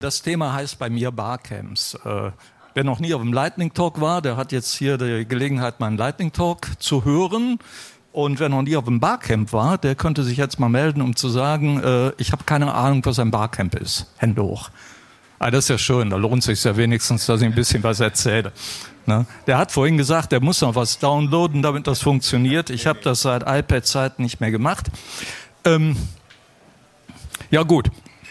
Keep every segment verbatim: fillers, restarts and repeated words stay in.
Das Thema heißt bei mir Barcamps. Äh, wer noch nie auf dem Lightning Talk war, der hat jetzt hier die Gelegenheit, meinen Lightning Talk zu hören. Und wer noch nie auf dem Barcamp war, der könnte sich jetzt mal melden, um zu sagen, äh, ich habe keine Ahnung, was ein Barcamp ist. Hände hoch. Ah, das ist ja schön, da lohnt es sich ja wenigstens, dass ich ein bisschen was erzähle. Ne? Der hat vorhin gesagt, der muss noch was downloaden, damit das funktioniert. Ich habe das seit iPad-Zeiten nicht mehr gemacht. Ähm, ja gut,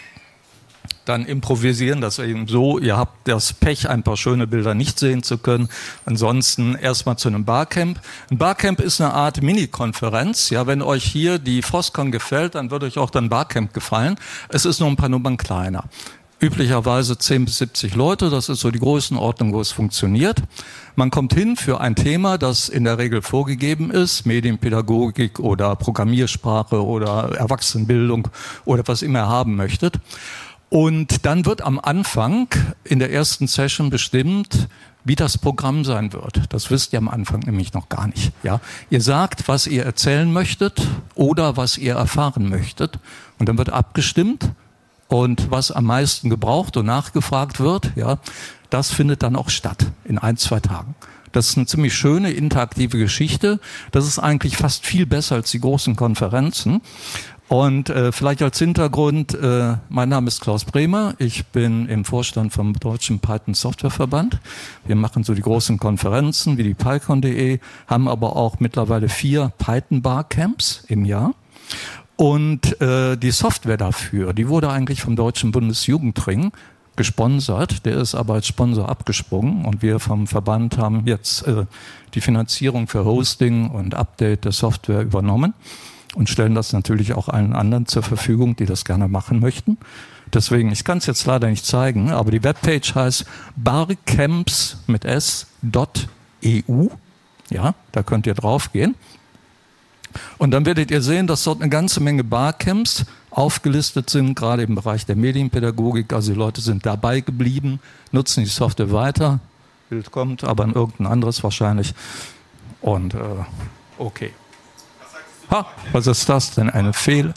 dann improvisieren das eben so. Ihr habt das Pech, ein paar schöne Bilder nicht sehen zu können. Ansonsten erstmal zu einem Barcamp. Ein Barcamp ist eine Art Mini-Konferenz. Ja, wenn euch hier die Frostcon gefällt, dann wird euch auch dann Barcamp gefallen. Es ist nur ein paar Nummern kleiner. Üblicherweise zehn bis siebzig Leute, das ist so die Größenordnung, wo es funktioniert. Man kommt hin für ein Thema, das in der Regel vorgegeben ist, Medienpädagogik oder Programmiersprache oder Erwachsenenbildung oder was immer ihr haben möchtet. Und dann wird am Anfang in der ersten Session bestimmt, wie das Programm sein wird. Das wisst ihr am Anfang nämlich noch gar nicht. Ja? Ihr sagt, was ihr erzählen möchtet oder was ihr erfahren möchtet. Und dann wird abgestimmt. Und was am meisten gebraucht und nachgefragt wird, ja, das findet dann auch statt in ein, zwei Tagen. Das ist eine ziemlich schöne, interaktive Geschichte. Das ist eigentlich fast viel besser als die großen Konferenzen. Und äh, vielleicht als Hintergrund, äh, mein Name ist Klaus Bremer. Ich bin im Vorstand vom Deutschen Python Software Verband. Wir machen so die großen Konferenzen wie die PyCon punkt de, haben aber auch mittlerweile vier Python Barcamps im Jahr. Und äh, die Software dafür, die wurde eigentlich vom Deutschen Bundesjugendring gesponsert. Der ist aber als Sponsor abgesprungen und wir vom Verband haben jetzt äh, die Finanzierung für Hosting und Update der Software übernommen und stellen das natürlich auch allen anderen zur Verfügung, die das gerne machen möchten. Deswegen, ich kann es jetzt leider nicht zeigen, aber die Webpage heißt barcamps mit s Punkt e u. Ja, da könnt ihr drauf gehen. Und dann werdet ihr sehen, dass dort eine ganze Menge Barcamps aufgelistet sind, gerade im Bereich der Medienpädagogik. Also die Leute sind dabei geblieben, nutzen die Software weiter. Bild kommt, aber an irgendein anderes wahrscheinlich. Und äh, okay. Ha, was ist das denn? Eine Fehl?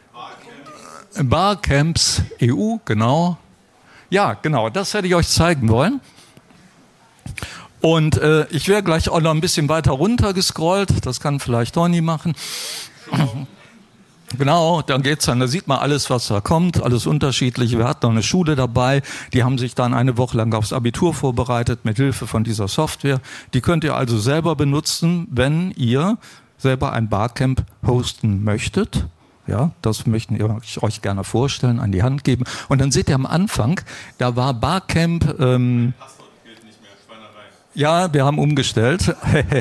Barcamps Punkt e u, genau. Ja, genau, das hätte ich euch zeigen wollen. Und äh, ich wäre gleich auch noch ein bisschen weiter runter gescrollt. Das kann vielleicht Toni machen. Genau, dann geht's dann, da sieht man alles, was da kommt, alles unterschiedlich. Wir hatten noch eine Schule dabei, die haben sich dann eine Woche lang aufs Abitur vorbereitet mit Hilfe von dieser Software. Die könnt ihr also selber benutzen, wenn ihr selber ein Barcamp hosten möchtet. Ja, das möchten wir euch gerne vorstellen, an die Hand geben. Und dann seht ihr am Anfang, da war Barcamp... Ähm, Ja, wir haben umgestellt.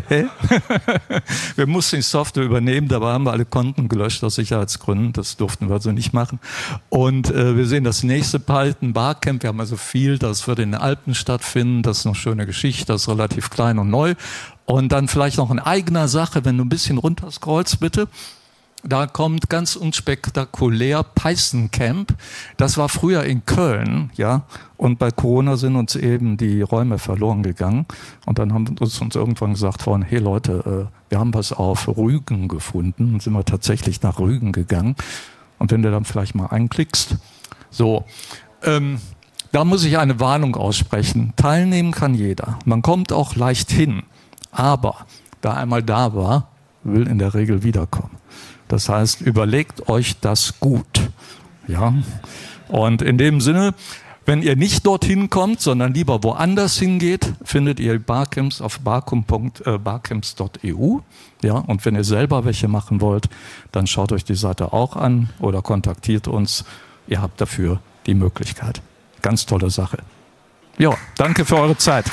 Wir mussten die Software übernehmen, dabei haben wir alle Konten gelöscht aus Sicherheitsgründen. Das durften wir also nicht machen. Und äh, wir sehen das nächste Python Barcamp. Wir haben also viel, das wird in den Alpen stattfinden. Das ist eine schöne Geschichte, das ist relativ klein und neu. Und dann vielleicht noch in eigener Sache, wenn du ein bisschen runterscrollst, bitte. Da kommt ganz unspektakulär Python Camp. Das war früher in Köln, ja. Und bei Corona sind uns eben die Räume verloren gegangen. Und dann haben wir uns, uns irgendwann gesagt worden, hey Leute, äh, wir haben was auf Rügen gefunden. Und sind wir tatsächlich nach Rügen gegangen. Und wenn du dann vielleicht mal einklickst, so, ähm, da muss ich eine Warnung aussprechen. Teilnehmen kann jeder. Man kommt auch leicht hin. Aber wer einmal da war, will in der Regel wiederkommen. Das heißt, überlegt euch das gut. Ja? Und in dem Sinne, wenn ihr nicht dorthin kommt, sondern lieber woanders hingeht, findet ihr Barcamps auf barcamps punkt e u. Ja? Und wenn ihr selber welche machen wollt, dann schaut euch die Seite auch an oder kontaktiert uns. Ihr habt dafür die Möglichkeit. Ganz tolle Sache. Ja, danke für eure Zeit.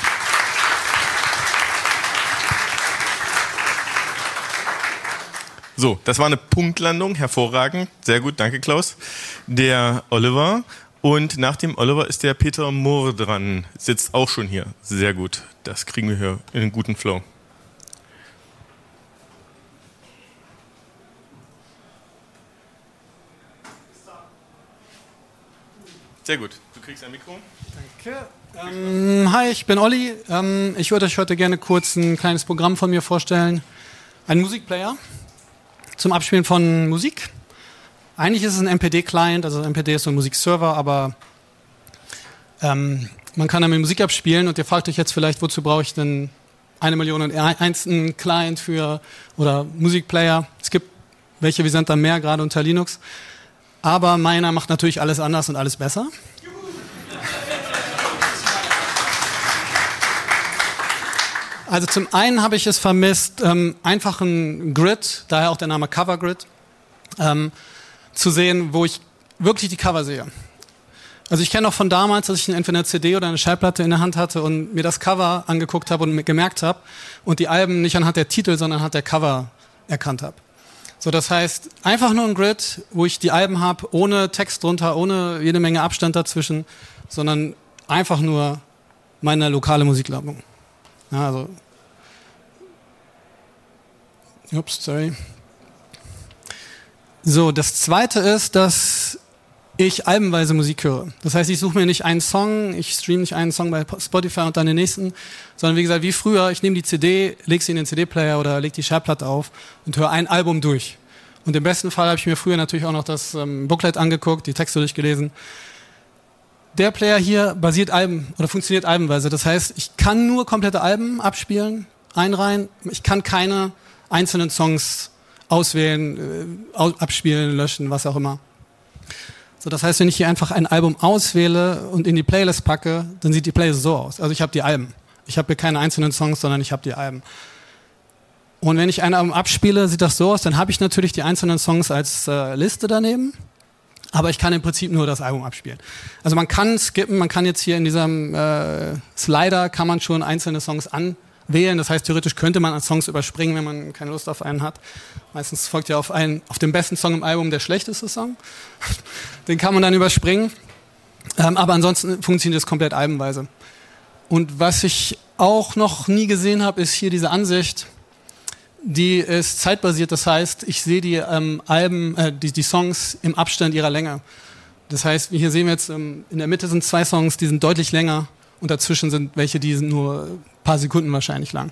So, das war eine Punktlandung, hervorragend, sehr gut, danke Klaus. Der Oliver und nach dem Oliver ist der Peter Mohr dran, sitzt auch schon hier, sehr gut, das kriegen wir hier in einen guten Flow. Sehr gut, du kriegst ein Mikro. Danke. Ähm, hi, ich bin Olli, ähm, ich würde euch heute gerne kurz ein kleines Programm von mir vorstellen, ein Musikplayer. Zum Abspielen von Musik. Eigentlich ist es ein M P D-Client, also M P D ist so ein Musikserver, aber Ähm, man kann damit Musik abspielen und ihr fragt euch jetzt vielleicht, wozu brauche ich denn eine Million und eins einen Client für oder Musikplayer. Es gibt welche, wir sind da mehr, gerade unter Linux. Aber meiner macht natürlich alles anders und alles besser. Also zum einen habe ich es vermisst, ähm, einfach ein Grid, daher auch der Name Cover Grid, ähm, zu sehen, wo ich wirklich die Cover sehe. Also ich kenne auch von damals, dass ich entweder eine C D oder eine Schallplatte in der Hand hatte und mir das Cover angeguckt habe und mir gemerkt habe und die Alben nicht anhand der Titel, sondern anhand der Cover erkannt habe. So, das heißt, einfach nur ein Grid, wo ich die Alben habe, ohne Text drunter, ohne jede Menge Abstand dazwischen, sondern einfach nur meine lokale Musiksammlung. Ja, also, ups, sorry. So, das zweite ist, dass ich albenweise Musik höre. Das heißt, ich suche mir nicht einen Song, ich streame nicht einen Song bei Spotify und dann den nächsten, sondern wie gesagt, wie früher, ich nehme die C D, lege sie in den C D-Player oder lege die Schallplatte auf und höre ein Album durch. Und im besten Fall habe ich mir früher natürlich auch noch das ähm, Booklet angeguckt, die Texte durchgelesen. Der Player hier basiert Alben oder funktioniert albenweise. Das heißt, ich kann nur komplette Alben abspielen, einreihen. Ich kann keine einzelnen Songs auswählen, äh, abspielen, löschen, was auch immer. So, das heißt, wenn ich hier einfach ein Album auswähle und in die Playlist packe, dann sieht die Playlist so aus. Also ich habe die Alben. Ich habe hier keine einzelnen Songs, sondern ich habe die Alben. Und wenn ich ein Album abspiele, sieht das so aus, dann habe ich natürlich die einzelnen Songs als äh, Liste daneben. Aber ich kann im Prinzip nur das Album abspielen. Also man kann skippen, man kann jetzt hier in diesem äh, Slider kann man schon einzelne Songs anwählen. Das heißt, theoretisch könnte man Songs überspringen, wenn man keine Lust auf einen hat. Meistens folgt ja auf einen, auf den besten Song im Album der schlechteste Song. Den kann man dann überspringen. Ähm, aber ansonsten funktioniert das komplett albenweise. Und was ich auch noch nie gesehen habe, ist hier diese Ansicht. Die ist zeitbasiert, das heißt, ich sehe die ähm, Alben, äh, die, die Songs im Abstand ihrer Länge. Das heißt, hier sehen wir jetzt, ähm, in der Mitte sind zwei Songs, die sind deutlich länger und dazwischen sind welche, die sind nur ein paar Sekunden wahrscheinlich lang.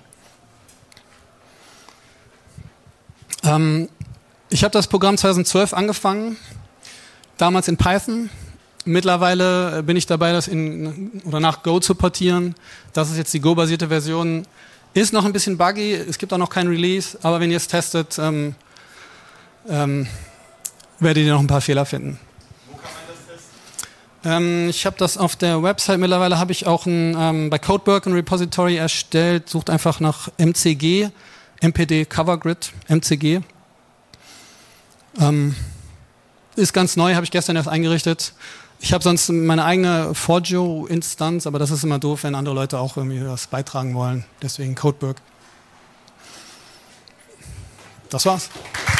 Ähm, ich habe das Programm zweitausendzwölf angefangen, damals in Python. Mittlerweile bin ich dabei, das in oder nach Go zu portieren. Das ist jetzt die Go-basierte Version. Ist noch ein bisschen buggy, es gibt auch noch kein Release, aber wenn ihr es testet, ähm, ähm, werdet ihr noch ein paar Fehler finden. Wo kann man das testen? Ähm, ich habe das auf der Website, mittlerweile habe ich auch ein, ähm, bei Codeberg ein Repository erstellt, sucht einfach nach M C G, M P D Cover Grid, M C G. Ähm, ist ganz neu, habe ich gestern erst eingerichtet. Ich habe sonst meine eigene Forgio-Instanz, aber das ist immer doof, wenn andere Leute auch irgendwie was beitragen wollen. Deswegen Codeberg. Das war's.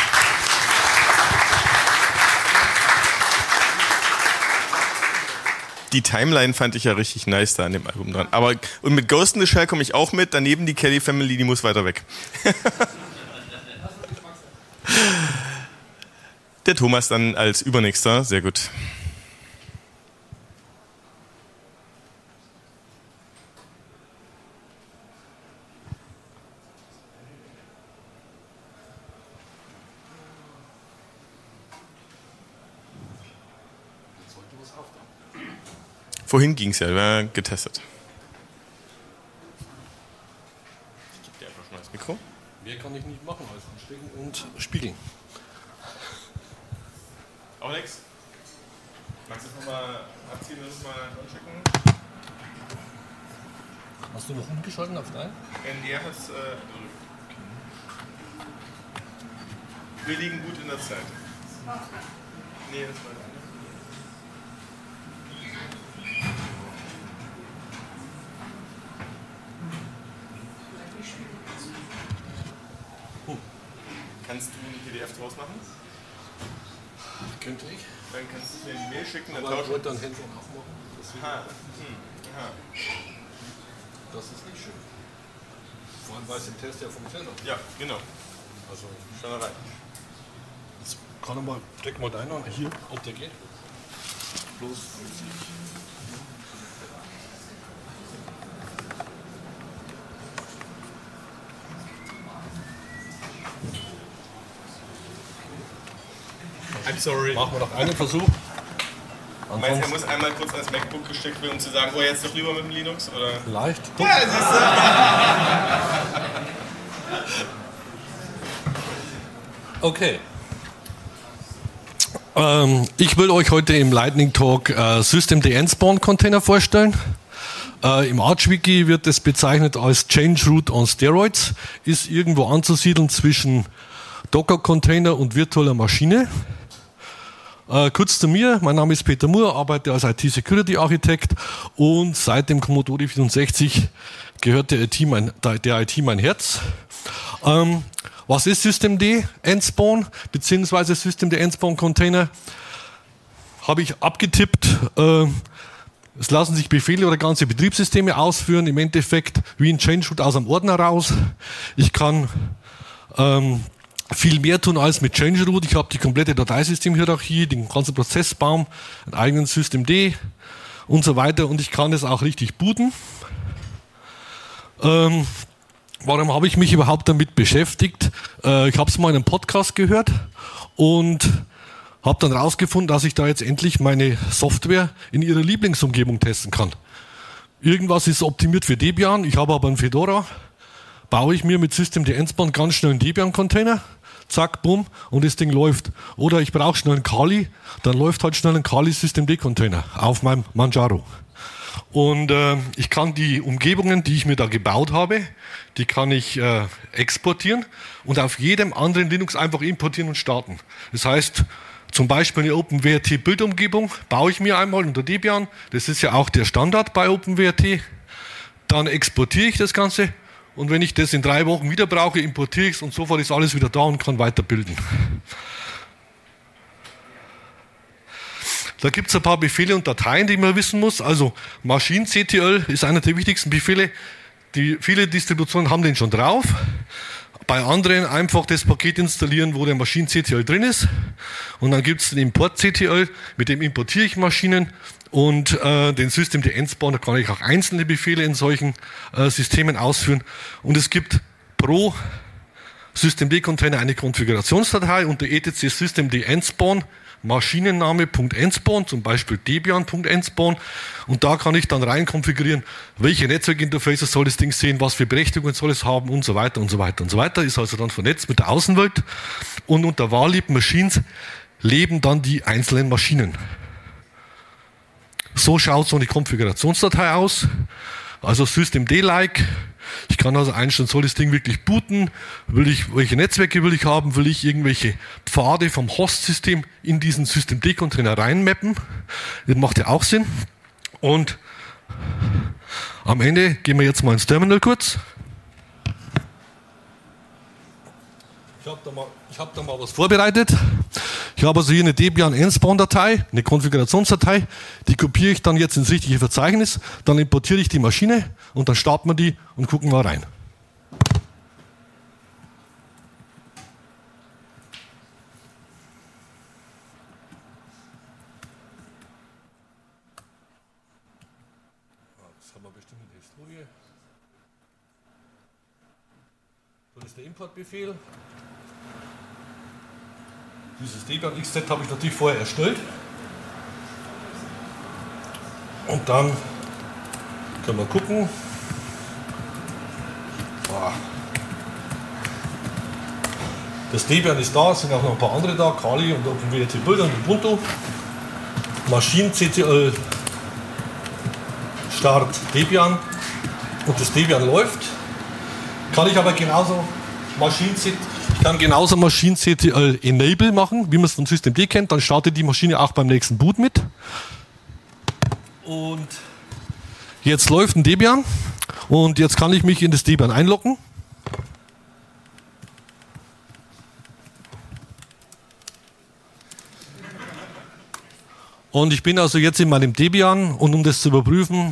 Die Timeline fand ich ja richtig nice da an dem Album dran. Aber und mit Ghost in the Shell komme ich auch mit. Daneben die Kelly Family, die muss weiter weg. Der Thomas dann als Übernächster. Sehr gut. Vorhin ging es ja, wir haben getestet. Ich gebe dir einfach schon mal das Mikro. Mehr kann ich nicht machen als anstecken und spiegeln. Auch nix? Magst du es nochmal abziehen und mal anschicken? Hast du noch umgeschalten auf dein? Der hat es. Äh, wir liegen gut in der Zeit. Nee, das war der. Kannst du ein P D F draus machen? Könnte ich. Dann kannst du es mir in die Mail schicken. Dann Aber ich wollte dann Hands-on auch machen. Aha. Hm. Aha. Das ist nicht schön. Vor allem, weil es im Test ja funktioniert hat. Ja, genau. Also, Schon rein. jetzt kann er mal, steck mal deinen an. Hier, ob der geht. Bloß. I'm sorry. Machen wir noch einen Versuch. Meinst du, er muss einmal kurz ans MacBook gesteckt werden, um zu sagen, oh, jetzt doch lieber mit dem Linux? Oder? Vielleicht. Ja, siehst du. Okay. Ähm, ich will euch heute im Lightning Talk äh, Systemd Endspawn Container vorstellen. Äh, Im ArchWiki wird es bezeichnet als Change Root on Steroids, ist irgendwo anzusiedeln zwischen Docker Container und virtueller Maschine. Äh, kurz zu mir, mein Name ist Peter Moore, arbeite als I T-Security-Architekt und seit dem Commodore vierundsechzig gehört der I T mein, der I T mein Herz. Ähm, was ist Systemd Endspawn bzw. Systemd Endspawn Container? Habe ich abgetippt. Äh, Es lassen sich Befehle oder ganze Betriebssysteme ausführen, im Endeffekt wie ein Change Root aus einem Ordner raus. Ich kann ähm, viel mehr tun als mit Change Root. Ich habe die komplette Dateisystemhierarchie, den ganzen Prozessbaum, einen eigenen Systemd und so weiter und ich kann es auch richtig booten. Ähm, warum habe ich mich überhaupt damit beschäftigt? Äh, ich habe es mal in einem Podcast gehört und habe dann rausgefunden, dass ich da jetzt endlich meine Software in ihrer Lieblingsumgebung testen kann. Irgendwas ist optimiert für Debian, ich habe aber einen Fedora, baue ich mir mit Systemd Endspawn ganz schnell einen Debian-Container, zack, bumm, und das Ding läuft. Oder ich brauche schnell einen Kali, dann läuft halt schnell ein Kali Systemd-Container auf meinem Manjaro. Und äh, ich kann die Umgebungen, die ich mir da gebaut habe, die kann ich äh, exportieren und auf jedem anderen Linux einfach importieren und starten. Das heißt, zum Beispiel eine OpenWrt-Bildumgebung baue ich mir einmal unter Debian. Das ist ja auch der Standard bei OpenWrt. Dann exportiere ich das Ganze und wenn ich das in drei Wochen wieder brauche, importiere ich es und sofort ist alles wieder da und kann weiter bilden. Da gibt es ein paar Befehle und Dateien, die man wissen muss. Also Maschinen-C T L ist einer der wichtigsten Befehle. Die, viele Distributionen haben den schon drauf. Bei anderen einfach das Paket installieren, wo der Maschinen-C T L drin ist. Und dann gibt es den Import-C T L, mit dem importiere ich Maschinen. Und äh, den Systemd Endspawn, da kann ich auch einzelne Befehle in solchen äh, Systemen ausführen. Und es gibt pro Systemd-Container eine Konfigurationsdatei unter etc Systemd Endspawn Maschinenname.endspawn, zum Beispiel debian.endspawn und da kann ich dann rein konfigurieren, welche Netzwerkinterfaces soll das Ding sehen, was für Berechtigungen soll es haben und so weiter und so weiter und so weiter. Ist also dann vernetzt mit der Außenwelt und unter Valid Machines leben dann die einzelnen Maschinen. So schaut so eine Konfigurationsdatei aus, also Systemd-like. Ich kann also einstellen, soll das Ding wirklich booten, will ich, welche Netzwerke will ich haben, will ich irgendwelche Pfade vom Host-System in diesen Systemd-Container reinmappen. Das macht ja auch Sinn. Und am Ende gehen wir jetzt mal ins Terminal kurz. Ich habe da, hab da mal was vorbereitet. Ich habe also hier eine Debian Endspawn-Datei, eine Konfigurationsdatei, die kopiere ich dann jetzt ins richtige Verzeichnis, dann importiere ich die Maschine und dann starten wir die und gucken mal rein. Das haben wir bestimmt in der Historie. Das ist der Importbefehl. Dieses Debian X Z habe ich natürlich vorher erstellt. Und dann können wir gucken. Das Debian ist da, es sind auch noch ein paar andere da, Kali und OpenWrt Builder und Ubuntu. Maschinen-C T L Start Debian und das Debian läuft. Kann ich aber genauso Maschinen-C T L Ich kann genauso Maschinen-C T L Enable machen, wie man es von Systemd kennt. Dann startet die Maschine auch beim nächsten Boot mit. Und jetzt läuft ein Debian. Und jetzt kann ich mich in das Debian einloggen. Und ich bin also jetzt in meinem Debian. Und um das zu überprüfen,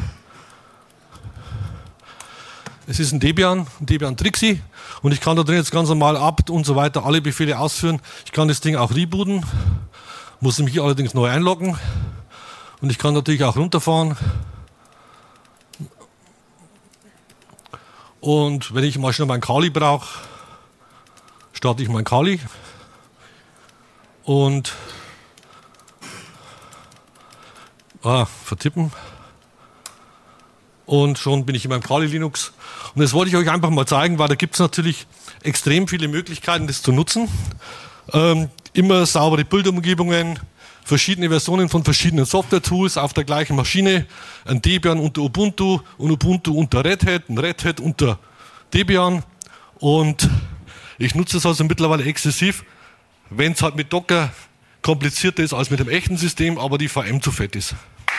es ist ein Debian, ein Debian Trixie. Und ich kann da drin jetzt ganz normal apt und so weiter alle Befehle ausführen. Ich kann das Ding auch rebooten, muss mich hier allerdings neu einloggen. Und ich kann natürlich auch runterfahren. Und wenn ich mal schnell mein Kali brauche, starte ich mein Kali. Und Ah, vertippen. Und schon bin ich in meinem Kali Linux. Und das wollte ich euch einfach mal zeigen, weil da gibt es natürlich extrem viele Möglichkeiten, das zu nutzen. Ähm, immer saubere Bildumgebungen, verschiedene Versionen von verschiedenen Software-Tools auf der gleichen Maschine. Ein Debian unter Ubuntu, ein Ubuntu unter Red Hat, ein Red Hat unter Debian. Und ich nutze es also mittlerweile exzessiv, wenn es halt mit Docker komplizierter ist als mit dem echten System, aber die V M zu fett ist.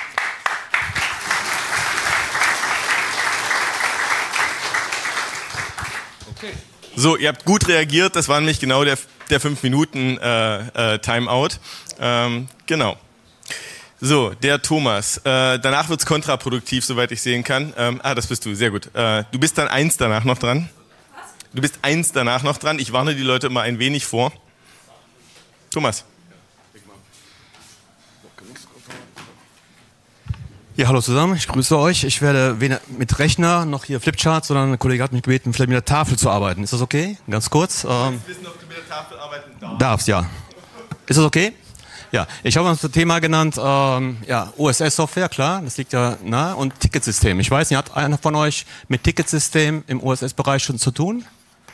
Okay. So, ihr habt gut reagiert, das war nämlich genau der, der fünf Minuten äh, äh, Timeout. Ähm, genau. So, der Thomas. Äh, danach wird's kontraproduktiv, soweit ich sehen kann. Ähm, ah, das bist du, sehr gut. Äh, du bist dann eins danach noch dran. Was? Du bist eins danach noch dran. Ich warne die Leute immer ein wenig vor. Thomas. Ja, hallo zusammen, ich grüße euch. Ich werde weder mit Rechner noch hier Flipchart, sondern ein Kollege hat mich gebeten, vielleicht mit der Tafel zu arbeiten. Ist das okay? Ganz kurz. Ähm, Ich wissen, ob du mit der Tafel arbeiten darfst. darfst, ja. Ist das okay? Ja, ich habe uns das Thema genannt, ähm, ja, O S S-Software, klar, das liegt ja nahe, und Ticketsystem. Ich weiß nicht, hat einer von euch mit Ticketsystem im O S S-Bereich schon zu tun?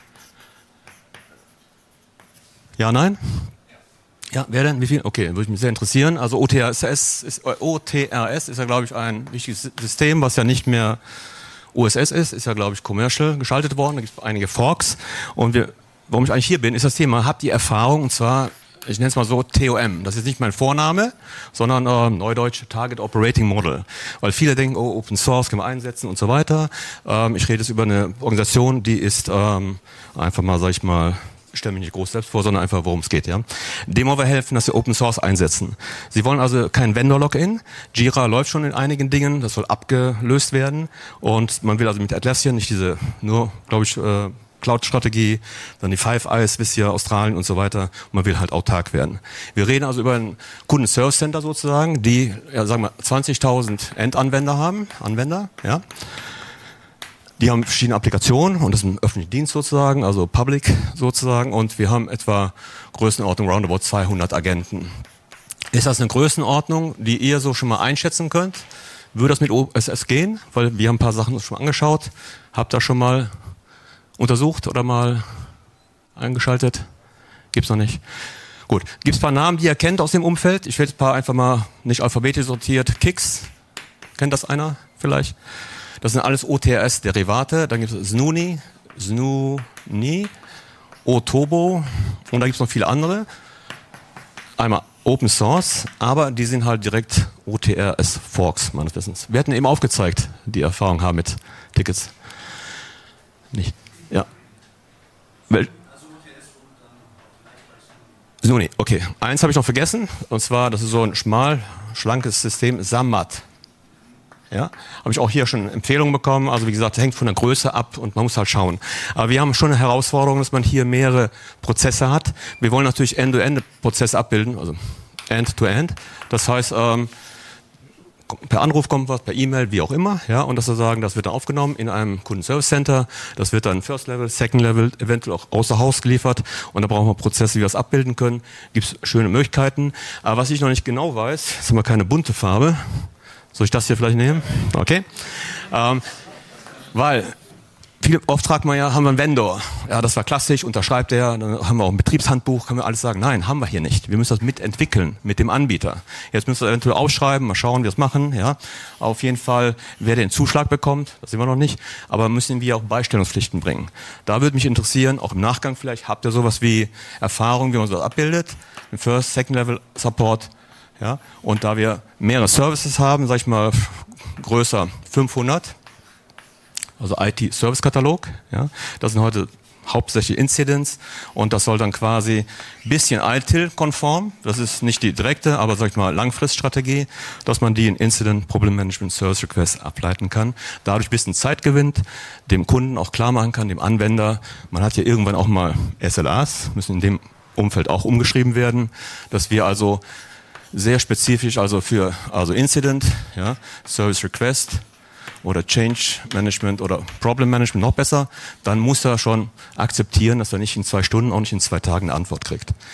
Ja, nein? Ja, wer denn? Wie viel? Okay, würde mich sehr interessieren. Also O T R S ist, O T R S ist ja, glaube ich, ein wichtiges System, was ja nicht mehr O S S ist, ist ja, glaube ich, commercial geschaltet worden. Da gibt es einige Forks. Und wir, warum ich eigentlich hier bin, ist das Thema, habt ihr Erfahrung, und zwar, ich nenne es mal so, T O M. Das ist nicht mein Vorname, sondern äh, Neudeutsch Target Operating Model. Weil viele denken, oh, Open Source können wir einsetzen und so weiter. Ähm, ich rede jetzt über eine Organisation, die ist ähm, einfach mal, sag ich mal, ich stelle mich nicht groß selbst vor, sondern einfach, worum es geht. Ja. Dem wollen wir helfen, dass sie Open Source einsetzen. Sie wollen also kein Vendor-Login. Jira läuft schon in einigen Dingen, das soll abgelöst werden. Und man will also mit Atlassian nicht diese nur, glaube ich, äh, Cloud-Strategie, dann die Five Eyes, wisst ihr, Australien und so weiter. Und man will halt autark werden. Wir reden also über ein Kunden-Service-Center sozusagen, die, ja, sagen wir, zwanzigtausend Endanwender haben, Anwender, ja. Die haben verschiedene Applikationen und das ist ein öffentlicher Dienst sozusagen, also Public sozusagen, und wir haben etwa Größenordnung roundabout zweihundert Agenten. Ist das eine Größenordnung, die ihr so schon mal einschätzen könnt? Würde das mit O S S gehen? Weil wir haben ein paar Sachen uns schon angeschaut. Habt ihr schon mal untersucht oder mal eingeschaltet? Gibt's noch nicht. Gut. Gibt's ein paar Namen, die ihr kennt aus dem Umfeld? Ich werde ein paar einfach mal nicht alphabetisch sortiert. Kix. Kennt das einer vielleicht? Das sind alles O T R S-Derivate. Dann gibt es Snuni, Snuni, Otobo und da gibt es noch viele andere. Einmal Open Source, aber die sind halt direkt O T R S-Forks meines Wissens. Wir hatten eben aufgezeigt, die Erfahrung haben mit Tickets. Nicht? Ja. Wel Snuni, okay. Eins habe ich noch vergessen, und zwar, das ist so ein schmal, schlankes System, Sammat. Ja, habe ich auch hier schon Empfehlungen bekommen. Also wie gesagt, hängt von der Größe ab und man muss halt schauen. Aber wir haben schon eine Herausforderung, dass man hier mehrere Prozesse hat. Wir wollen natürlich End-to-End-Prozesse abbilden, also End-to-End. Das heißt, ähm, per Anruf kommt was, per E-Mail, wie auch immer. Ja, und dass wir sagen, das wird dann aufgenommen in einem Kundenservice-Center. Das wird dann First Level, Second Level, eventuell auch außer Haus geliefert. Und da brauchen wir Prozesse, wie wir das abbilden können. Gibt es schöne Möglichkeiten. Aber was ich noch nicht genau weiß, ist immer keine bunte Farbe. Soll ich das hier vielleicht nehmen? Okay. Ähm, weil, viel oft fragt man ja, haben wir einen Vendor? Ja, das war klassisch, unterschreibt der, dann haben wir auch ein Betriebshandbuch, können wir alles sagen. Nein, haben wir hier nicht. Wir müssen das mitentwickeln mit dem Anbieter. Jetzt müssen wir eventuell aufschreiben, mal schauen, wie wir das machen. Ja, auf jeden Fall, wer den Zuschlag bekommt, das sehen wir noch nicht, aber müssen wir auch Beistellungspflichten bringen. Da würde mich interessieren, auch im Nachgang vielleicht, habt ihr sowas wie Erfahrung, wie man sowas abbildet? Im First, Second Level Support. Ja, und da wir mehrere Services haben, sag ich mal, größer fünfhundert, also I T-Service-Katalog, ja, das sind heute hauptsächlich Incidents und das soll dann quasi ein bisschen I T I L-konform, das ist nicht die direkte, aber sag ich mal Langfriststrategie, dass man die in Incident, Problem Management, Service Request ableiten kann, dadurch ein bisschen Zeit gewinnt, dem Kunden auch klar machen kann, dem Anwender, man hat ja irgendwann auch mal S L As, müssen in dem Umfeld auch umgeschrieben werden, dass wir also sehr spezifisch, also für also Incident, ja, Service Request oder Change Management oder Problem Management noch besser, dann muss er schon akzeptieren, dass er nicht in zwei Stunden, auch nicht in zwei Tagen eine Antwort kriegt.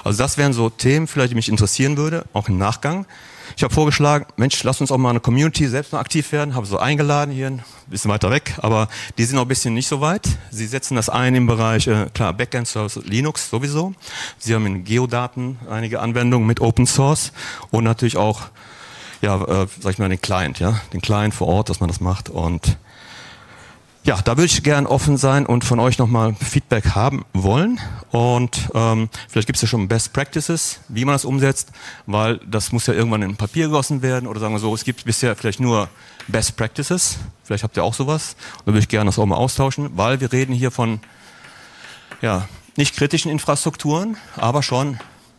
Also das wären so Themen, vielleicht die mich interessieren würde, auch im Nachgang. Ich habe vorgeschlagen, Mensch, lass uns auch mal eine Community selbst mal aktiv werden. Habe so eingeladen hier, ein bisschen weiter weg, aber die sind noch ein bisschen nicht so weit. Sie setzen das ein im Bereich, äh, klar, Backend-Service, Linux sowieso. Sie haben in Geodaten einige Anwendungen mit Open Source und natürlich auch, ja, äh, sag ich mal, den Client, ja, den Client vor Ort, dass man das macht. Und ja, da würde ich gern offen sein und von euch nochmal Feedback haben wollen. Und ähm, vielleicht gibt es ja schon Best Practices, wie man das umsetzt, weil das muss ja irgendwann in Papier gegossen werden. Oder sagen wir so, es gibt bisher vielleicht nur Best Practices. Vielleicht habt ihr auch sowas. Und da würde ich gerne das auch mal austauschen, weil wir reden hier von ja, nicht kritischen Infrastrukturen, aber schon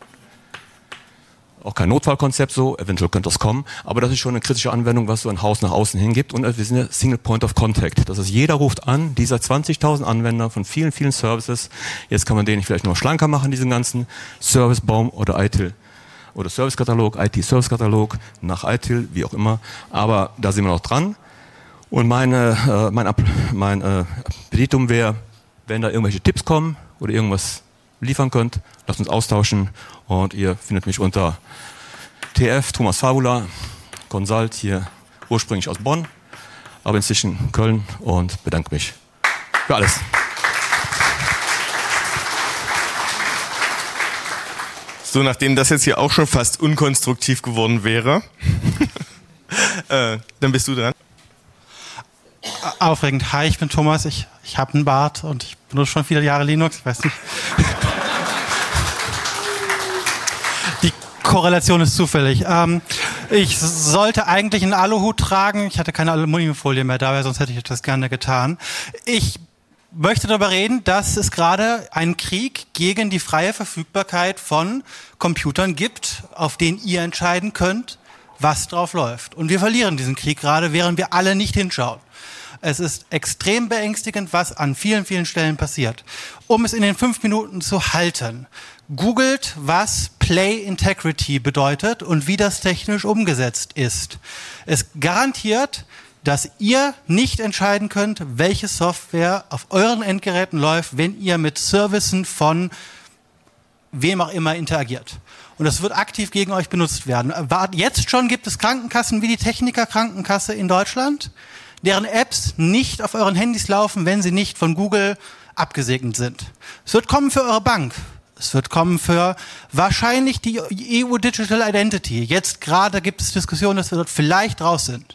auch kein Notfallkonzept so, eventuell könnte das kommen, aber das ist schon eine kritische Anwendung, was so ein Haus nach außen hingibt und wir sind ja Single Point of Contact. Das heißt, jeder ruft an, dieser zwanzigtausend Anwender von vielen, vielen Services, jetzt kann man den vielleicht noch schlanker machen, diesen ganzen Servicebaum oder I T I L oder Servicekatalog, I T-Servicekatalog, nach I T I L, wie auch immer, aber da sind wir noch dran und meine, äh, mein, mein äh, Petitum wäre, wenn da irgendwelche Tipps kommen oder irgendwas liefern könnt, lasst uns austauschen und ihr findet mich unter T F, Thomas Fabula, Consult, hier ursprünglich aus Bonn, aber inzwischen Köln und bedanke mich für alles. So, nachdem das jetzt hier auch schon fast unkonstruktiv geworden wäre, äh, dann bist du dran. Aufregend. Hi, ich bin Thomas, ich, ich habe einen Bart und ich benutze schon viele Jahre Linux, ich weiß nicht. Die Korrelation ist zufällig. Ähm, ich sollte eigentlich einen Aluhut tragen, ich hatte keine Aluminiumfolie mehr dabei, sonst hätte ich das gerne getan. Ich möchte darüber reden, dass es gerade einen Krieg gegen die freie Verfügbarkeit von Computern gibt, auf denen ihr entscheiden könnt, was drauf läuft. Und wir verlieren diesen Krieg gerade, während wir alle nicht hinschauen. Es ist extrem beängstigend, was an vielen, vielen Stellen passiert. Um es in den fünf Minuten zu halten, googelt, was Play Integrity bedeutet und wie das technisch umgesetzt ist. Es garantiert, dass ihr nicht entscheiden könnt, welche Software auf euren Endgeräten läuft, wenn ihr mit Servicen von wem auch immer interagiert. Und das wird aktiv gegen euch benutzt werden. Jetzt schon gibt es Krankenkassen wie die Techniker Krankenkasse in Deutschland, deren Apps nicht auf euren Handys laufen, wenn sie nicht von Google abgesegnet sind. Es wird kommen für eure Bank. Es wird kommen für wahrscheinlich die E U Digital Identity. Jetzt gerade gibt es Diskussionen, dass wir dort vielleicht raus sind.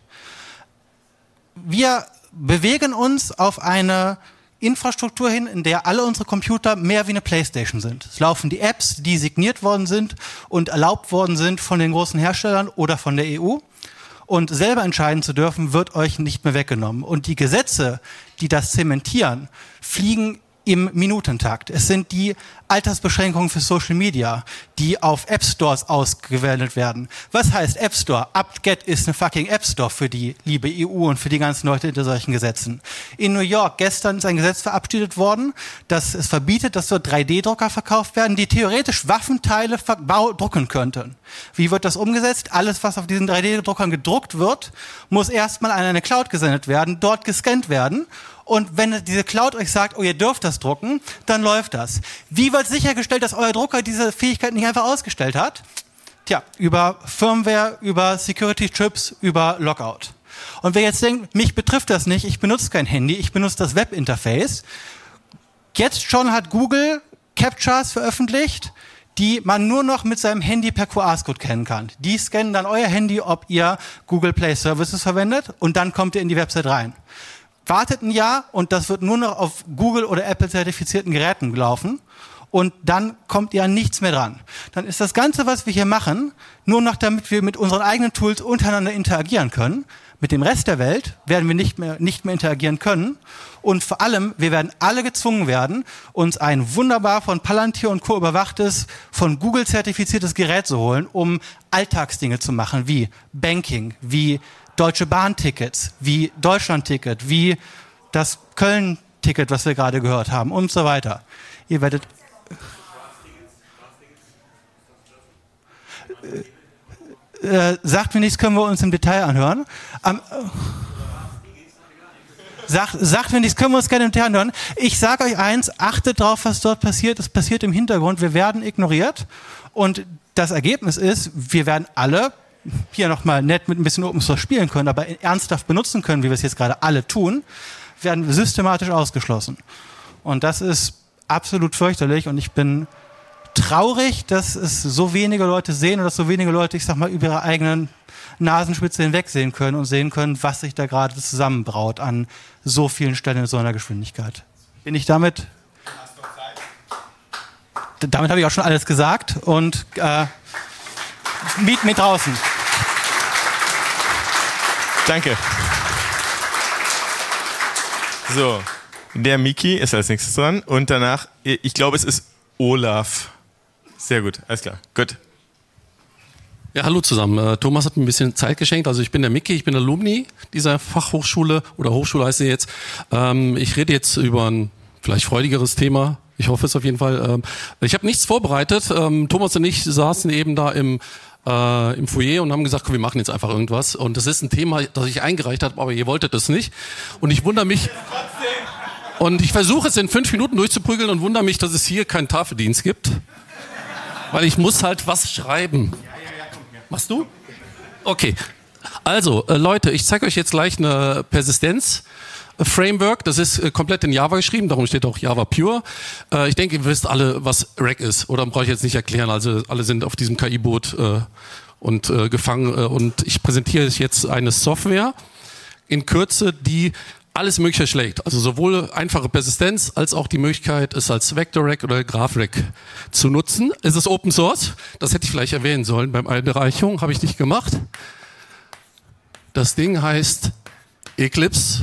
Wir bewegen uns auf eine Infrastruktur hin, in der alle unsere Computer mehr wie eine Playstation sind. Es laufen die Apps, die signiert worden sind und erlaubt worden sind von den großen Herstellern oder von der E U. Und selber entscheiden zu dürfen, wird euch nicht mehr weggenommen. Und die Gesetze, die das zementieren, fliegen im Minutentakt. Es sind die Altersbeschränkungen für Social Media, die auf App Stores ausgewendet werden. Was heißt App Store? UpGet ist eine fucking App Store für die liebe E U und für die ganzen Leute hinter solchen Gesetzen. In New York gestern ist ein Gesetz verabschiedet worden, das es verbietet, dass dort drei D Drucker verkauft werden, die theoretisch Waffenteile drucken könnten. Wie wird das umgesetzt? Alles, was auf diesen drei D Druckern gedruckt wird, muss erstmal an eine Cloud gesendet werden, dort gescannt werden. Und wenn diese Cloud euch sagt, oh, ihr dürft das drucken, dann läuft das. Wie wird sichergestellt, dass euer Drucker diese Fähigkeit nicht einfach ausgestellt hat? Tja, über Firmware, über Security-Chips, über Lockout. Und wer jetzt denkt, mich betrifft das nicht, ich benutze kein Handy, ich benutze das Webinterface. Jetzt schon hat Google Captchas veröffentlicht, die man nur noch mit seinem Handy per Q R-Code kennen kann. Die scannen dann euer Handy, ob ihr Google Play Services verwendet, und dann kommt ihr in die Website rein. Wartet ein Jahr und das wird nur noch auf Google oder Apple zertifizierten Geräten gelaufen und dann kommt ihr an nichts mehr dran. Dann ist das Ganze, was wir hier machen, nur noch damit wir mit unseren eigenen Tools untereinander interagieren können. Mit dem Rest der Welt werden wir nicht mehr, nicht mehr interagieren können und vor allem, wir werden alle gezwungen werden, uns ein wunderbar von Palantir und Co. überwachtes, von Google zertifiziertes Gerät zu holen, um Alltagsdinge zu machen, wie Banking, wie Deutsche Bahn-Tickets, wie Deutschland-Ticket, wie das Köln-Ticket, was wir gerade gehört haben und so weiter. Ihr werdet... Äh, sagt mir nichts, können wir uns im Detail anhören. Ähm, Sagt, sagt mir nichts, können wir uns gerne hinterher hören. Ich sage euch eins, achtet drauf, was dort passiert. Es passiert im Hintergrund. Wir werden ignoriert. Und das Ergebnis ist, wir werden alle hier nochmal nett mit ein bisschen Open Source spielen können, aber ernsthaft benutzen können, wie wir es jetzt gerade alle tun, werden systematisch ausgeschlossen. Und das ist absolut fürchterlich. Und ich bin traurig, dass es so wenige Leute sehen und dass so wenige Leute, ich sag mal, über ihre eigenen Nasenspitze hinwegsehen können und sehen können, was sich da gerade zusammenbraut an so vielen Stellen in so einer Geschwindigkeit. Bin ich damit... Damit habe ich auch schon alles gesagt und äh, meet me draußen. Danke. So, der Miki ist als nächstes dran und danach, ich glaube, es ist Olaf. Sehr gut, alles klar, gut. Ja, hallo zusammen. Thomas hat mir ein bisschen Zeit geschenkt. Also ich bin der Miki, ich bin Alumni dieser Fachhochschule oder Hochschule heißt sie jetzt. Ich rede jetzt über ein vielleicht freudigeres Thema. Ich hoffe es auf jeden Fall. Ich habe nichts vorbereitet. Thomas und ich saßen eben da im, äh, im Foyer und haben gesagt, komm, wir machen jetzt einfach irgendwas. Und das ist ein Thema, das ich eingereicht habe, aber ihr wolltet es nicht. Und ich wundere mich... Und ich versuche es in fünf Minuten durchzuprügeln und wundere mich, dass es hier keinen Tafeldienst gibt. Weil ich muss halt was schreiben. Machst du? Okay. Also, äh, Leute, ich zeige euch jetzt gleich eine Persistenz-Framework. Das ist äh, komplett in Java geschrieben, darum steht auch Java Pure. Äh, ich denke, ihr wisst alle, was Rack ist. Oder brauche ich jetzt nicht erklären. Also, alle sind auf diesem K I-Boot äh, und äh, gefangen. Äh, und ich präsentiere euch jetzt eine Software in Kürze, die alles Mögliche schlägt. Also sowohl einfache Persistenz als auch die Möglichkeit, es als Vector-Rack oder Graph-Rack zu nutzen. Es ist Open Source. Das hätte ich vielleicht erwähnen sollen beim Einreichung. Habe ich nicht gemacht. Das Ding heißt Eclipse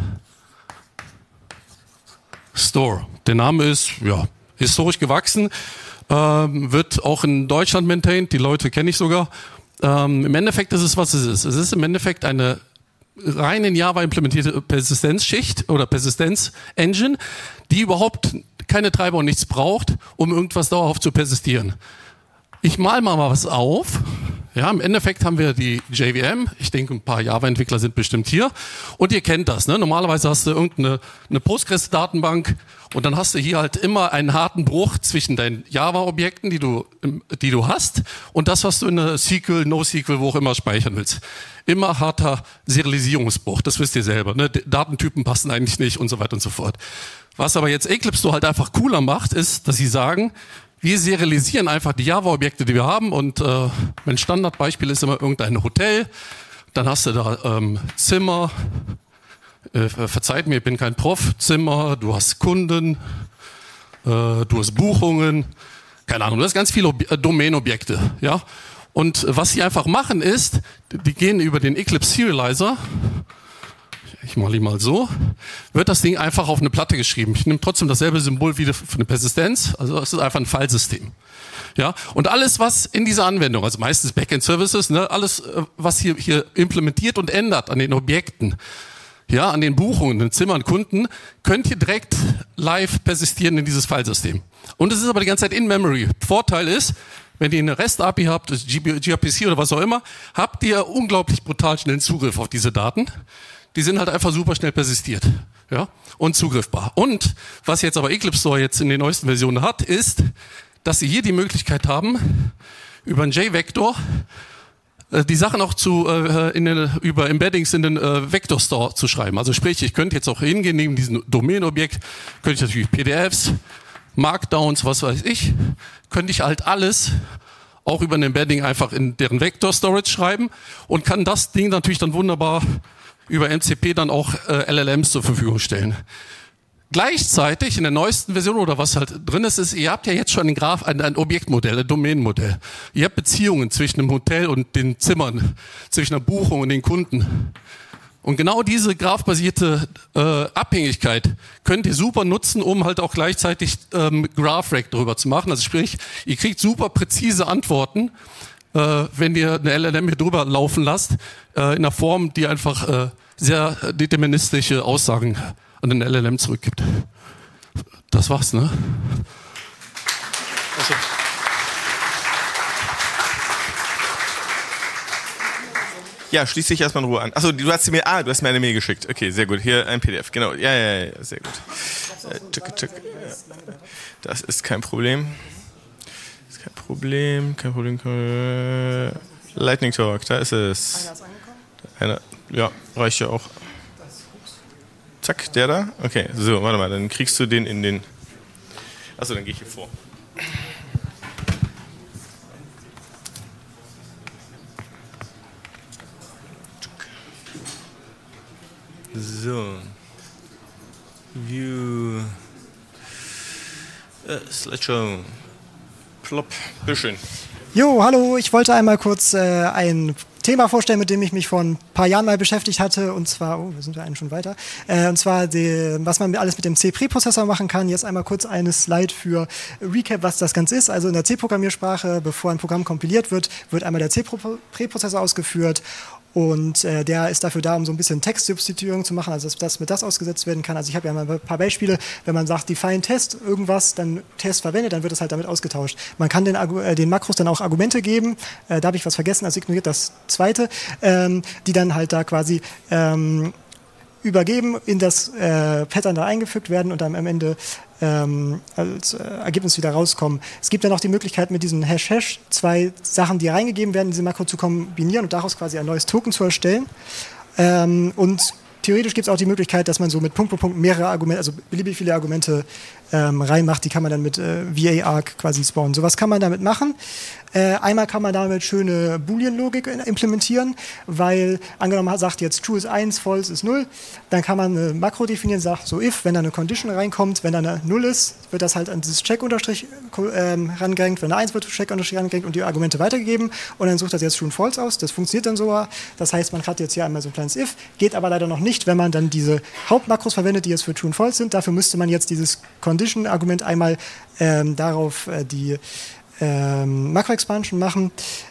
Store. Der Name ist ja historisch gewachsen. Ähm, wird auch in Deutschland maintained. Die Leute kenne ich sogar. Ähm, Im Endeffekt ist es, was es ist. Es ist im Endeffekt eine rein in Java implementierte Persistenzschicht oder Persistenz-Engine, die überhaupt keine Treiber und nichts braucht, um irgendwas dauerhaft zu persistieren. Ich mal mal was auf. Ja, im Endeffekt haben wir die J V M. Ich denke, ein paar Java-Entwickler sind bestimmt hier. Und ihr kennt das, ne? Normalerweise hast du irgendeine eine Postgres-Datenbank und dann hast du hier halt immer einen harten Bruch zwischen deinen Java-Objekten, die du, die du hast, und das, was du in einer S Q L, NoSQL, wo auch immer speichern willst. Immer harter Serialisierungsbruch, das wisst ihr selber, ne? Datentypen passen eigentlich nicht und so weiter und so fort. Was aber jetzt Eclipse Store halt einfach cooler macht, ist, dass sie sagen, wir serialisieren einfach die Java-Objekte, die wir haben, und äh, mein Standardbeispiel ist immer irgendein Hotel. Dann hast du da ähm, Zimmer, äh, verzeiht mir, ich bin kein Prof, Zimmer, du hast Kunden, äh, du hast Buchungen, keine Ahnung, du hast ganz viele Ob- äh, Domain-Objekte, ja. Und was sie einfach machen ist, die gehen über den Eclipse Serializer, ich mache ihn mal so, wird das Ding einfach auf eine Platte geschrieben. Ich nehme trotzdem dasselbe Symbol wie für eine Persistenz, also es ist einfach ein Filesystem. Ja, und alles, was in dieser Anwendung, also meistens Backend-Services, ne, alles, was hier, hier implementiert und ändert an den Objekten, ja, an den Buchungen, den Zimmern, Kunden, könnt ihr direkt live persistieren in dieses Filesystem. Und es ist aber die ganze Zeit in Memory. Vorteil ist, wenn ihr eine REST-A P I habt, G R P C oder was auch immer, habt ihr unglaublich brutal schnellen Zugriff auf diese Daten. Die sind halt einfach super schnell persistiert, ja, und zugriffbar. Und was jetzt aber Eclipse Store jetzt in den neuesten Versionen hat, ist, dass sie hier die Möglichkeit haben, über einen J-Vector äh, die Sachen auch zu äh, in den, über Embeddings in den äh, Vector Store zu schreiben. Also sprich, ich könnte jetzt auch hingehen, neben diesem Domain-Objekt, könnte ich natürlich P D Fs, Markdowns, was weiß ich, könnte ich halt alles auch über ein Embedding einfach in deren Vector Storage schreiben und kann das Ding natürlich dann wunderbar über M C P dann auch äh, L L Ms zur Verfügung stellen. Gleichzeitig in der neuesten Version oder was halt drin ist, ist, ihr habt ja jetzt schon ein Graph, ein, ein Objektmodell, ein Domänenmodell. Ihr habt Beziehungen zwischen dem Hotel und den Zimmern, zwischen der Buchung und den Kunden. Und genau diese graphbasierte äh, Abhängigkeit könnt ihr super nutzen, um halt auch gleichzeitig ähm, GraphRack drüber zu machen. Also sprich, ihr kriegt super präzise Antworten, äh, wenn ihr eine L L M hier drüber laufen lasst, äh, in einer Form, die einfach äh, sehr deterministische Aussagen an den L L M zurückgibt. Das war's, ne? Also. Ja, schließ dich erstmal in Ruhe an. Achso, du hast mir, ah, du hast mir eine Mail geschickt. Okay, sehr gut. Hier ein P D F, genau. Ja, ja, ja, sehr gut. Äh, tück, tück. Das ist kein Problem. Das ist kein Problem, kein Problem. Kein Lightning Talk, da ist es. Einer, ja, reicht ja auch. Zack, der da? Okay, so, warte mal, dann kriegst du den in den... Achso, dann gehe ich hier vor. So. View. Äh, Slideshow. Plopp. Bitteschön. Jo, hallo, ich wollte einmal kurz äh, ein Thema vorstellen, mit dem ich mich vor ein paar Jahren mal beschäftigt hatte, und zwar, oh, wir sind ja einen schon weiter, äh, und zwar, die, was man alles mit dem C-Präprozessor machen kann. Jetzt einmal kurz eine Slide für Recap, was das Ganze ist. Also in der C-Programmiersprache, bevor ein Programm kompiliert wird, wird einmal der C-Präprozessor ausgeführt. Und äh, der ist dafür da, um so ein bisschen Textsubstituierung zu machen, also dass das mit das ausgesetzt werden kann. Also ich habe ja mal ein paar Beispiele, wenn man sagt, define Test, irgendwas, dann Test verwendet, dann wird es halt damit ausgetauscht. Man kann den, äh, den Makros dann auch Argumente geben, äh, da habe ich was vergessen, also ignoriert das zweite, ähm, die dann halt da quasi ähm, übergeben, in das äh, Pattern da eingefügt werden und dann am Ende ähm, als äh, Ergebnis wieder rauskommen. Es gibt dann noch die Möglichkeit, mit diesem Hash-Hash zwei Sachen, die reingegeben werden, diese Makro zu kombinieren und daraus quasi ein neues Token zu erstellen. Ähm, und theoretisch gibt es auch die Möglichkeit, dass man so mit Punkt für Punkt mehrere Argumente, also beliebig viele Argumente ähm, reinmacht, die kann man dann mit äh, V A-Arc quasi spawnen. So was kann man damit machen. Äh, einmal kann man damit schöne Boolean-Logik implementieren, weil angenommen man sagt jetzt True ist eins, False ist null, dann kann man eine Makro definieren, sagt so if, wenn da eine Condition reinkommt, wenn da eine null ist, wird das halt an dieses Check-Unterstrich ähm, rangerankt, wenn da eins wird, Check-Unterstrich rangerankt und die Argumente weitergegeben und dann sucht das jetzt True und False aus. Das funktioniert dann so. Das heißt, man hat jetzt hier einmal so ein kleines if, geht aber leider noch nicht, wenn man dann diese Hauptmakros verwendet, die jetzt für True und False sind. Dafür müsste man jetzt dieses Condition-Argument einmal ähm, darauf äh, die Ähm, Makro-Expansion machen,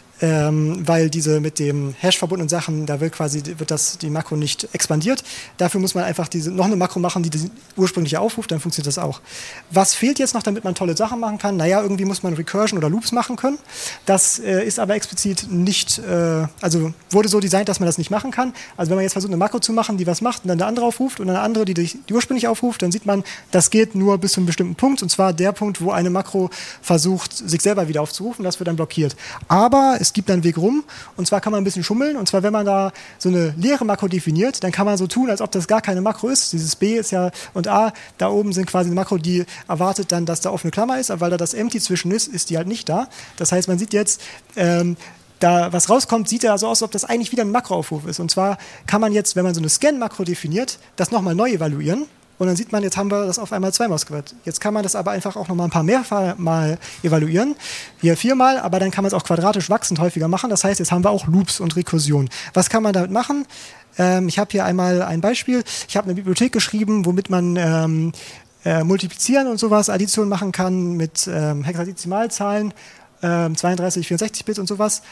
ähm, weil diese mit dem Hash verbundenen Sachen, da wird quasi wird das, die Makro nicht expandiert. Dafür muss man einfach diese, noch eine Makro machen, die die ursprüngliche aufruft, dann funktioniert das auch. Was fehlt jetzt noch, damit man tolle Sachen machen kann? Naja, irgendwie muss man Recursion oder Loops machen können. Das äh, ist aber explizit nicht, äh, also wurde so designt, dass man das nicht machen kann. Also wenn man jetzt versucht, eine Makro zu machen, die was macht und dann eine andere aufruft und eine andere, die die, die ursprünglich aufruft, dann sieht man, das geht nur bis zu einem bestimmten Punkt, und zwar der Punkt, wo eine Makro versucht, sich selber wieder aufzurufen, das wird dann blockiert. Aber es gibt dann einen Weg rum, und zwar kann man ein bisschen schummeln, und zwar wenn man da so eine leere Makro definiert, dann kann man so tun, als ob das gar keine Makro ist. Dieses B ist ja und A, da oben sind quasi eine Makro, die erwartet dann, dass da offene Klammer ist, aber weil da das Empty zwischen ist, ist die halt nicht da. Das heißt, man sieht jetzt, ähm, da was rauskommt, sieht ja so aus, als ob das eigentlich wieder ein Makroaufruf ist. Und zwar kann man jetzt, wenn man so eine Scan-Makro definiert, das nochmal neu evaluieren. Und dann sieht man, jetzt haben wir das auf einmal zweimal ausgewählt. Jetzt kann man das aber einfach auch nochmal ein paar mehr mal evaluieren. Hier viermal, aber dann kann man es auch quadratisch wachsend häufiger machen. Das heißt, jetzt haben wir auch Loops und Rekursion. Was kann man damit machen? Ähm, ich habe hier einmal ein Beispiel. Ich habe eine Bibliothek geschrieben, womit man ähm, äh, multiplizieren und sowas, Addition machen kann mit ähm, Hexadezimalzahlen, ähm, zweiunddreißig, vierundsechzig Bit und sowas.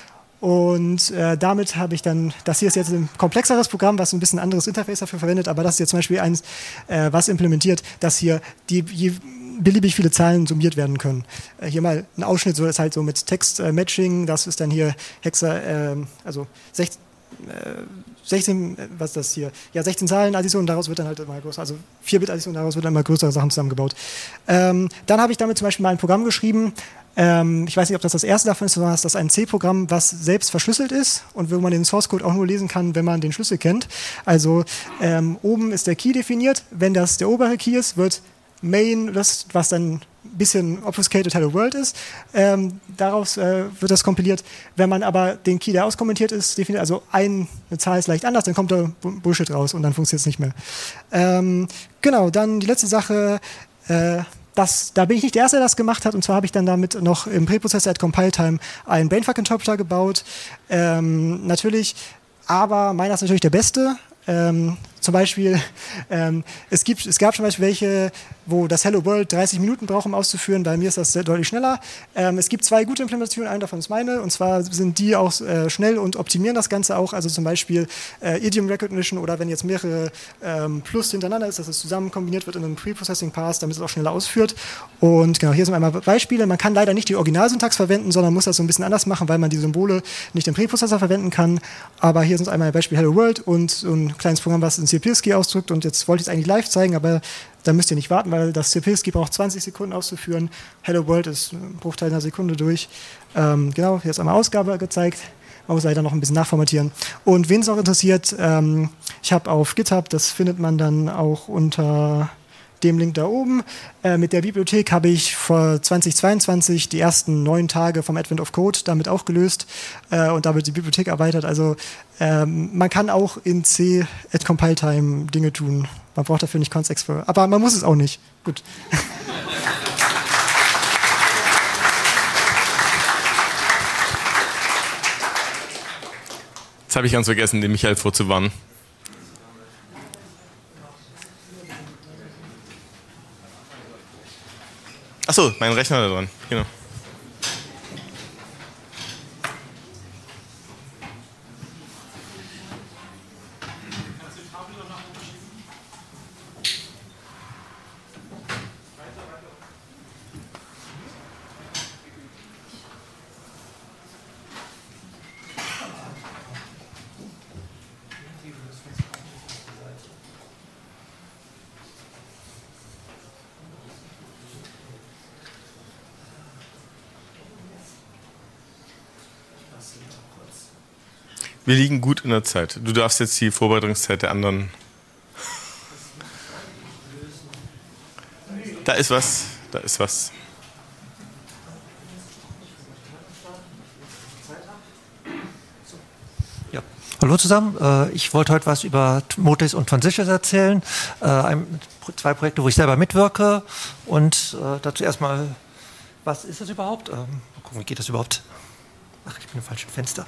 Und äh, damit habe ich dann, das hier ist jetzt ein komplexeres Programm, was ein bisschen anderes Interface dafür verwendet, aber das ist jetzt zum Beispiel eins, äh, was implementiert, dass hier die, die beliebig viele Zahlen summiert werden können. Äh, hier mal ein Ausschnitt, so ist halt so mit Text-Matching, äh, das ist dann hier Hexa, äh, also sechzehn, äh, sechzehn, was ist das hier? Ja, sechzehn Zahlen Addition, daraus wird dann halt immer größer, also vier Bit Addition, daraus wird dann immer größere Sachen zusammengebaut. Ähm, dann habe ich damit zum Beispiel mal ein Programm geschrieben, ähm, ich weiß nicht, ob das das erste davon ist, sondern das ist ein C-Programm, was selbst verschlüsselt ist und wo man den Source-Code auch nur lesen kann, wenn man den Schlüssel kennt. Also ähm, oben ist der Key definiert, wenn das der obere Key ist, wird Main, das, was dann ein bisschen obfuscated Hello World ist, ähm, daraus äh, wird das kompiliert. Wenn man aber den Key, der auskommentiert ist, definiert, also ein, eine Zahl ist leicht anders, dann kommt da Bullshit raus und dann funktioniert es nicht mehr. Ähm, genau, dann die letzte Sache, äh, Das, da bin ich nicht der Erste, der das gemacht hat, und zwar habe ich dann damit noch im Präprozessor at Compile Time einen Brainfuck-Interpreter gebaut. Ähm, natürlich, aber meiner ist natürlich der beste. Ähm, zum Beispiel, ähm, es, gibt, es gab zum Beispiel welche, wo das Hello World dreißig Minuten braucht, um auszuführen. Bei mir ist das sehr deutlich schneller. Ähm, es gibt zwei gute Implementationen, eine davon ist meine. Und zwar sind die auch äh, schnell und optimieren das Ganze auch. Also zum Beispiel äh, Idiom Recognition oder wenn jetzt mehrere ähm, Plus hintereinander ist, dass es zusammen kombiniert wird in einem Pre-Processing Pass, damit es auch schneller ausführt. Und genau, hier sind einmal Beispiele. Man kann leider nicht die Originalsyntax verwenden, sondern muss das so ein bisschen anders machen, weil man die Symbole nicht im Preprozessor verwenden kann. Aber hier sind einmal ein Beispiel Hello World und so ein kleines Programm, was in Sierpinski ausdrückt. Und jetzt wollte ich es eigentlich live zeigen, aber da müsst ihr nicht warten, weil das Sierpinski braucht zwanzig Sekunden auszuführen. Hello World ist ein Bruchteil einer Sekunde durch. Ähm, genau, hier ist einmal Ausgabe gezeigt. Man muss leider noch ein bisschen nachformatieren. Und wen es noch interessiert, ähm, ich habe auf GitHub, das findet man dann auch unter dem Link da oben. Äh, mit der Bibliothek habe ich vor zweitausendzweiundzwanzig die ersten neun Tage vom Advent of Code damit auch gelöst äh, und da wird die Bibliothek erweitert. Also ähm, man kann auch in C at Compile Time Dinge tun. Man braucht dafür nicht Const Explorer. Aber man muss es auch nicht. Gut. Jetzt habe ich ganz vergessen, den Michael vorzuwarnen. Achso, mein Rechner da dran, genau. Wir liegen gut in der Zeit. Du darfst jetzt die Vorbereitungszeit der anderen. Da ist was, da ist was. Ja. Hallo zusammen, ich wollte heute was über Motis und Transitions erzählen. Zwei Projekte, wo ich selber mitwirke. Und dazu erstmal, was ist das überhaupt? Mal gucken, wie geht das überhaupt? Ach, ich bin im falschen Fenster.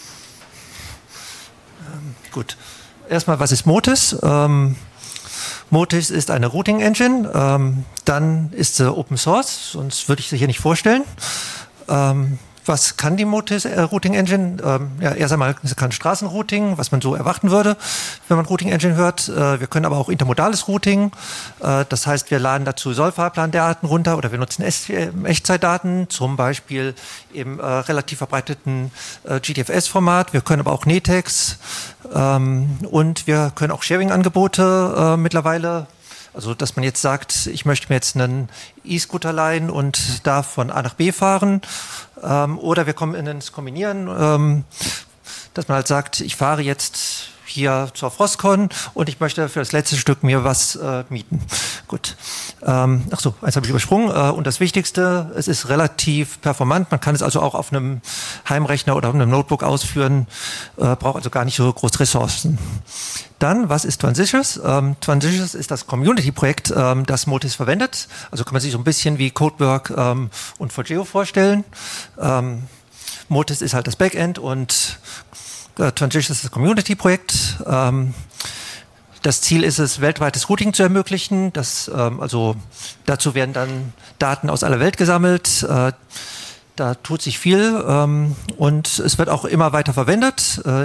Ähm, gut. Erstmal, was ist Motis? Ähm, Motis ist eine Routing Engine. Ähm, dann ist sie Open Source, sonst würde ich sie hier nicht vorstellen. Ähm, was kann die Motis äh, Routing Engine? Ähm, ja, erst einmal, sie kann Straßenrouting, was man so erwarten würde, wenn man Routing Engine hört. Äh, wir können aber auch intermodales Routing. Äh, das heißt, wir laden dazu Sollfahrplandaten runter oder wir nutzen Echtzeitdaten, zum Beispiel im äh, relativ verbreiteten äh, G T F S-Format. Wir können aber auch Netex ähm, und wir können auch Sharing-Angebote äh, mittlerweile. Also, dass man jetzt sagt, ich möchte mir jetzt einen E-Scooter leihen und darf von A nach B fahren. Ähm, oder wir kommen ins Kombinieren, ähm, dass man halt sagt, ich fahre jetzt hier zur Frostcon und ich möchte für das letzte Stück mir was äh, mieten. Gut. Ähm, ach so, eins habe ich übersprungen. Äh, und das Wichtigste, es ist relativ performant. Man kann es also auch auf einem Heimrechner oder auf einem Notebook ausführen, äh, braucht also gar nicht so groß Ressourcen. Dann, was ist Transitions? Ähm, Transitions ist das Community-Projekt, ähm, das Motis verwendet. Also kann man sich so ein bisschen wie Codework ähm, und Forgeo vorstellen. Ähm, Motis ist halt das Backend und äh, Transitions ist das Community-Projekt. Ähm, das Ziel ist es, weltweites Routing zu ermöglichen. Das, ähm, also dazu werden dann Daten aus aller Welt gesammelt. Äh, da tut sich viel ähm, und es wird auch immer weiter verwendet. Äh,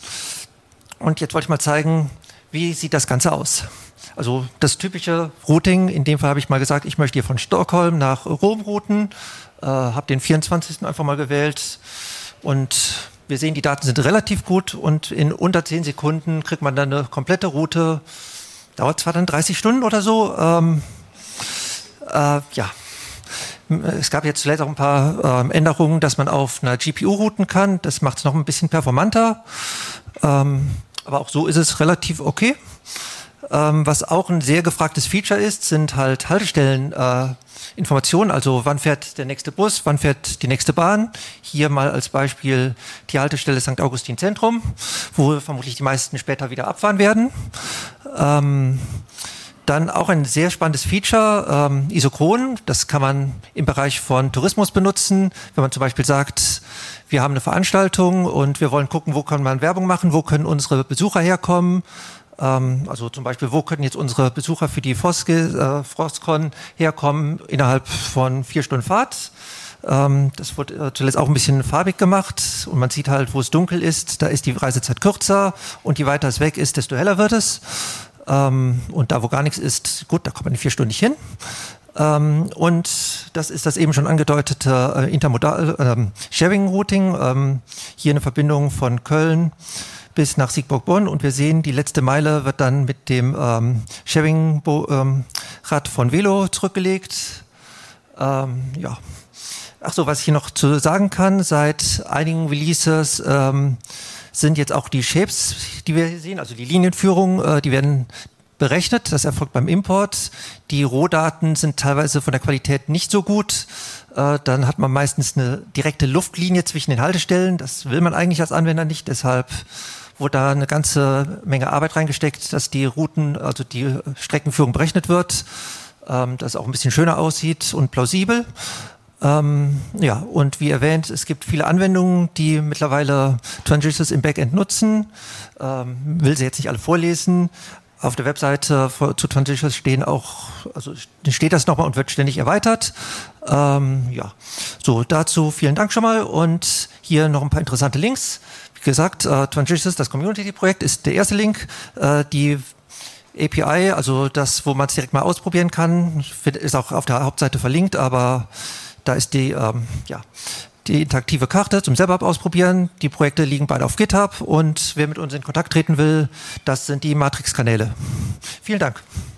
Und jetzt wollte ich mal zeigen, wie sieht das Ganze aus. Also das typische Routing, in dem Fall habe ich mal gesagt, ich möchte hier von Stockholm nach Rom routen, äh, habe den vierundzwanzigsten einfach mal gewählt und wir sehen, die Daten sind relativ gut und in unter zehn Sekunden kriegt man dann eine komplette Route. Dauert zwar dann dreißig Stunden oder so. Ähm, äh, ja. Es gab jetzt zuletzt auch ein paar äh, Änderungen, dass man auf einer G P U routen kann. Das macht es noch ein bisschen performanter. Ähm, aber auch so ist es relativ okay. Ähm, was auch ein sehr gefragtes Feature ist, sind halt Haltestellen äh, Informationen, also wann fährt der nächste Bus, wann fährt die nächste Bahn. Hier mal als Beispiel die Haltestelle Sankt Augustin Zentrum, wo vermutlich die meisten später wieder abfahren werden. Ähm, Dann auch ein sehr spannendes Feature, ähm, Isochron. Das kann man im Bereich von Tourismus benutzen. Wenn man zum Beispiel sagt, wir haben eine Veranstaltung und wir wollen gucken, wo kann man Werbung machen, wo können unsere Besucher herkommen. Ähm, also zum Beispiel, wo könnten jetzt unsere Besucher für die Foske, äh, Frostcon herkommen innerhalb von vier Stunden Fahrt? Ähm, das wurde äh, zuletzt auch ein bisschen farbig gemacht und man sieht halt, wo es dunkel ist, da ist die Reisezeit kürzer und je weiter es weg ist, desto heller wird es. Ähm, und da, wo gar nichts ist, gut, da kommt man in vier Stunden nicht hin. Ähm, und das ist das eben schon angedeutete äh, Intermodal ähm, Sharing Routing. Ähm, hier eine Verbindung von Köln bis nach Siegburg-Bonn und wir sehen, die letzte Meile wird dann mit dem ähm, Sharing-Rad von Velo zurückgelegt. Ähm, ja. Ach so, was ich hier noch zu sagen kann, seit einigen Releases ähm, sind jetzt auch die Shapes, die wir hier sehen, also die Linienführung, äh, die werden berechnet, das erfolgt beim Import. Die Rohdaten sind teilweise von der Qualität nicht so gut. Äh, dann hat man meistens eine direkte Luftlinie zwischen den Haltestellen. Das will man eigentlich als Anwender nicht. Deshalb wurde da eine ganze Menge Arbeit reingesteckt, dass die Routen, also die Streckenführung berechnet wird, ähm, dass es auch ein bisschen schöner aussieht und plausibel. Ähm, ja, und wie erwähnt, es gibt viele Anwendungen, die mittlerweile Transistors im Backend nutzen. Ähm, will sie jetzt nicht alle vorlesen. Auf der Webseite zu Transistors stehen auch, also steht das nochmal und wird ständig erweitert. Ähm, ja, so dazu vielen Dank schon mal und hier noch ein paar interessante Links. Wie gesagt, äh, Transistors, das Community-Projekt ist der erste Link. Äh, die A P I, also das, wo man es direkt mal ausprobieren kann, ist auch auf der Hauptseite verlinkt, aber da ist die, ähm, ja, die interaktive Karte zum selber ausprobieren. Die Projekte liegen beide auf GitHub und wer mit uns in Kontakt treten will, das sind die Matrix-Kanäle. Vielen Dank.